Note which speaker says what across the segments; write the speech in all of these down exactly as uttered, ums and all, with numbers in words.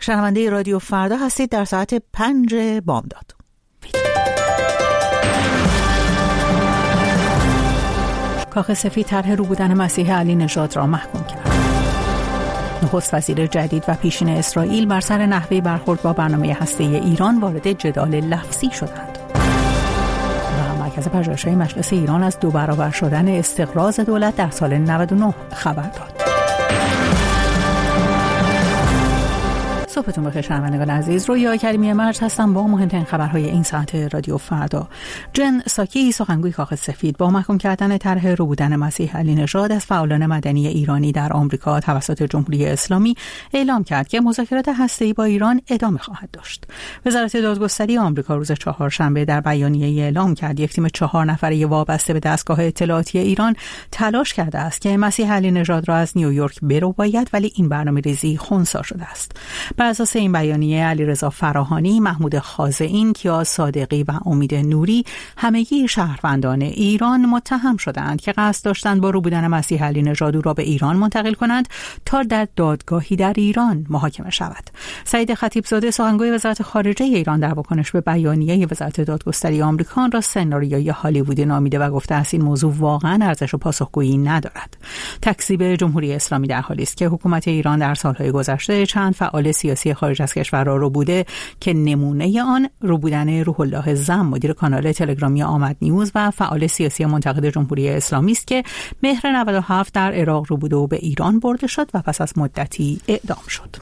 Speaker 1: شنونده رادیو فردا هستید در ساعت پنج بامداد. کاخ سفید طرح رو بودن مسیح علی نژاد را محکوم کرد. نخست وزیر جدید و پیشین اسرائیل بر سر نحوه برخورد با برنامه هسته‌ای ایران وارد جدال لفظی شدند. و مرکز پژوهش‌های مجلس ایران از دو برابر شدن استقراض دولت در سال نود و نه خبر داد. صبحتون بخیر شنوندگان عزیز، رویا کریمی مرج هستم با مهمترین خبرهای این ساعت رادیو فردا. جن ساکی، سخنگوی کاخ سفید، با محکوم کردن طرح رو بودن مسیح علی نژاد از فعالان مدنی ایرانی در آمریکا توسط جمهوری اسلامی اعلام کرد که مذاکرات هسته‌ای با ایران ادامه خواهد داشت. وزارت دادگستری آمریکا روز چهارشنبه در بیانیه‌ای اعلام کرد یک تیم چهار نفره وابسته به دستگاه اطلاعاتی ایران تلاش کرده است که مسیح علی نژاد را از نیویورک برباید، ولی این برنامه‌ریزی خنثی شده است. بر اساس این بیانیه علیرضا فراهانی، محمود خازئین، کیاس صادقی و امید نوری همگی شهروندان ایران متهم شدند که قصد داشتند با رو بودن مسیح علی نژاد را به ایران منتقل کنند تا در دادگاهی در ایران محاکمه شود. سعید خطیبزاده، سخنگوی وزارت خارجه ایران، در واکنش به بیانیه وزارت دادگستری آمریکا آن را سناریوی هالیوودی نامیده و گفته است این موضوع واقعا ارزش و پاسخگویی ندارد. تکذیب جمهوری اسلامی در حالی است که حکومت ایران در سالهای گذشته چند فعال سیاسی خارج از کشور را رو بوده که نمونه آن رو بودن روح الله زم، مدیر کانال تلگرامی آمد نیوز و فعال سیاسی منتقد جمهوری اسلامی است که مهر نود و هفت در عراق رو بوده و به ایران برده شد و پس از مدتی اعدام شد.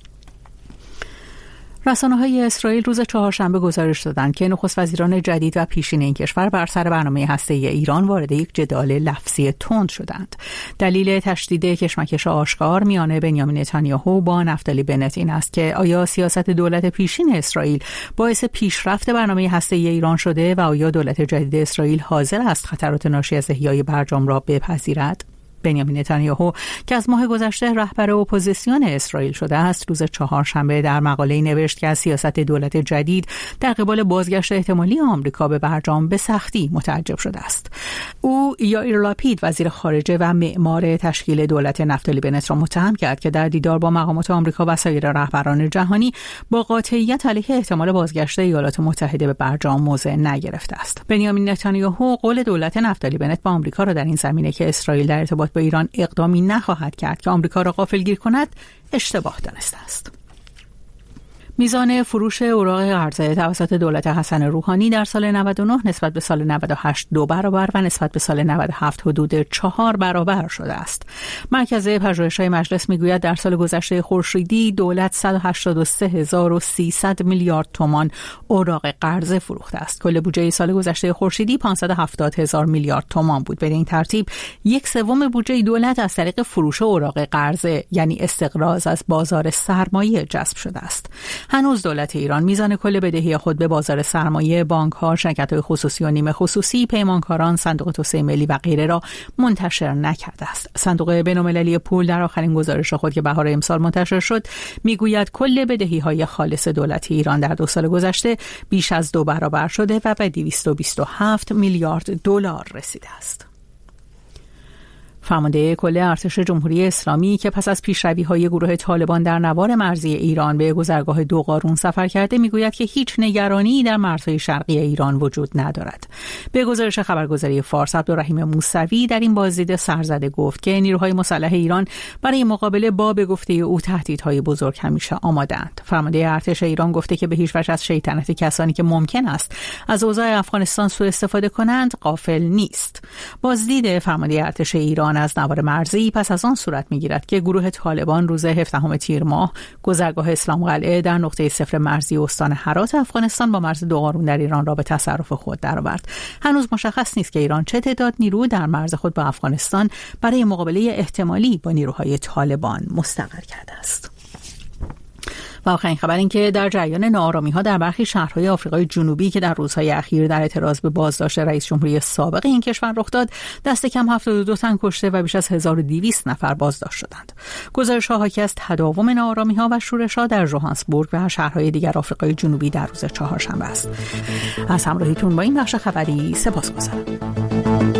Speaker 1: رسانه‌های اسرائیل روز چهارشنبه گزارش دادند که نخست وزیران جدید و پیشین این کشور بر سر برنامه هسته‌ای ایران وارد یک جدال لفظی تند شدند. دلیل تشدید کشمکش آشکار میان بنیامین نتانیاهو با نفتالی بنت این است که آیا سیاست دولت پیشین اسرائیل باعث پیشرفت برنامه هسته‌ای ایران شده و آیا دولت جدید اسرائیل حاضر است خطرات ناشی از احیای برجام را بپذیرد؟ بنیامین نتانیاهو که از ماه گذشته رهبر اپوزیسیون اسرائیل شده است، روز چهارشنبه در مقاله‌ای نوشت که از سیاست دولت جدید در قبال بازگشت احتمالی آمریکا به برجام به سختی متعجب شده است. او یائیر لاپید، وزیر خارجه و معمار تشکیل دولت نفتالی بنت را متهم کرد که در دیدار با مقامات آمریکا و سایر رهبران جهانی با قاطعیت علیه احتمال بازگشت ایالات متحده به برجام موضع نگرفته است. بنیامین نتانیاهو قول دولت نفتالی بنت با آمریکا را در این زمینه که اسرائیل در ارتباط با ایران اقدامی نخواهد کرد که آمریکا را غافلگیر کند اشتباه دانسته است. میزان فروش اوراق قرضه توسط دولت حسن روحانی در سال نود و نه نسبت به سال نود و هشت دو برابر و نسبت به سال نود و هفت حدود چهار برابر شده است. مرکز پژوهش‌های مجلس میگوید در سال گذشته خورشیدی دولت صد و هشتاد و سه هزار و سیصد میلیارد تومان اوراق قرضه فروخته است. کل بودجه سال گذشته خورشیدی پانصد و هفتاد هزار میلیارد تومان بود. به این ترتیب یک سوم بودجه دولت از طریق فروش اوراق قرضه یعنی استقراض از بازار سرمایه جذب شده است. هنوز دولت ایران میزان کل بدهی خود به بازار سرمایه، بانک‌ها، شرکت‌های خصوصی و نیمه خصوصی، پیمانکاران، صندوق توسعه ملی و غیره را منتشر نکرده است. صندوق بین‌المللی پول در آخرین گزارش خود که بهار امسال منتشر شد میگوید کل بدهی‌های خالص دولت ایران در دو سال گذشته بیش از دو برابر شده و به دویست و بیست و هفت میلیارد دلار رسیده است. فرمانده کل ارتش جمهوری اسلامی که پس از پیشروی‌های گروه طالبان در نوار مرزی ایران به گذرگاه دوقارون سفر کرده میگوید که هیچ نگرانی در مرزهای شرقی ایران وجود ندارد. به گزارش خبرگزاری فارس، عبدالرحیم موسوی در این بازدید سرزده گفت که نیروهای مسلح ایران برای مقابله با به گفته او تهدیدهای بزرگ همیشه آماده‌اند. فرمانده ارتش ایران گفته که به هیچ وجه از شیطنت کسانی که ممکن است از اوضاع افغانستان سوء استفاده کنند غافل نیست. بازدید فرمانده ارتش ایران از نوار مرزی پس از آن صورت می‌گیرد که گروه طالبان روز هفدهم تیر ماه گذرگاه اسلام قلعه در نقطه صفر مرزی استان هرات افغانستان با مرز دوقارون در ایران را به تصرف خود درآورد. هنوز مشخص نیست که ایران چه تعداد نیرو در مرز خود با افغانستان برای مقابله احتمالی با نیروهای طالبان مستقر کرده است. و آخرین خبر این که در جریان ناآرامی‌ها در برخی شهرهای آفریقای جنوبی که در روزهای اخیر در اعتراض به بازداشت رئیس جمهوری سابق این کشور رخ داد، دست کم هفتاد و دو تن کشته و بیش از هزار و دویست نفر بازداشت شدند. گزارش‌ها حاکی از تداوم ناآرامی‌ها و شورش‌ها در ژوهانسبورگ و شهرهای دیگر آفریقای جنوبی در روز چهارشنبه است. از همراهیتون با این بخش خبری سپاسگزارم.